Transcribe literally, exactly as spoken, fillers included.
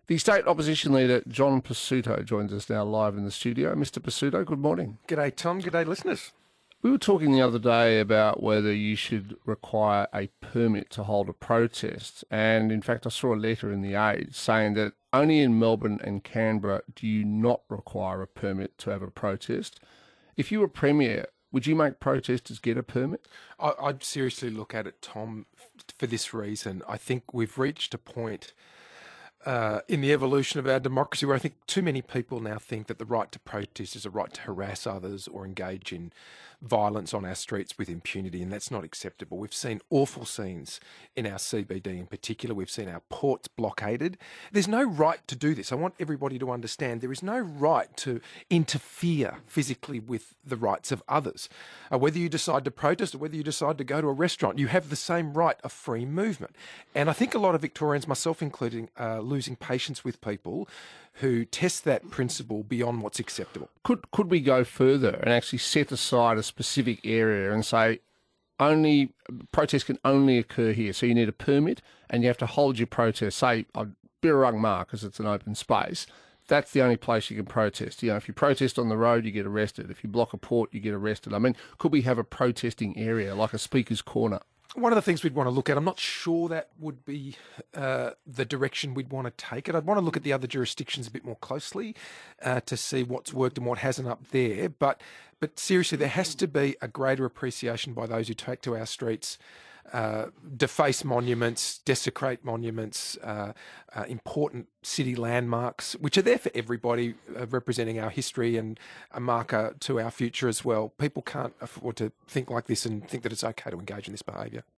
The state opposition leader, John Pesutto, joins us now live in the studio. Mister Pesutto, good morning. G'day, Tom. G'day, listeners. We were talking the other day about whether you should require a permit to hold a protest. And in fact, I saw a letter in the Age saying that only in Melbourne and Canberra do you not require a permit to have a protest. If you were Premier, would you make protesters get a permit? I, I'd seriously look at it, Tom, for this reason. I think we've reached a point Uh, in the evolution of our democracy, where I think too many people now think that the right to protest is a right to harass others or engage in violence on our streets with impunity, and that's not acceptable. We've seen awful scenes in our C B D in particular. We've seen our ports blockaded. There's no right to do this. I want everybody to understand there is no right to interfere physically with the rights of others. Uh, whether you decide to protest or whether you decide to go to a restaurant, you have the same right of free movement. And I think a lot of Victorians, myself including, uh, losing patience with people who test that principle beyond what's acceptable. Could could we go further and actually set aside a specific area and say only protest can only occur here? So you need a permit and you have to hold your protest, say on Birrarung Marr, because it's an open space. That's the only place you can protest. You know, if you protest on the road, you get arrested. If you block a port, you get arrested. I mean, could we have a protesting area like a speaker's corner? One of the things we'd want to look at, I'm not sure that would be uh, the direction we'd want to take it. I'd want to look at the other jurisdictions a bit more closely uh, to see what's worked and what hasn't up there. But, but seriously, there has to be a greater appreciation by those who take to our streets, uh, deface monuments, desecrate monuments, uh, uh, important city landmarks, which are there for everybody, uh, representing our history and a marker to our future as well. People can't afford to think like this and think that it's okay to engage in this behaviour.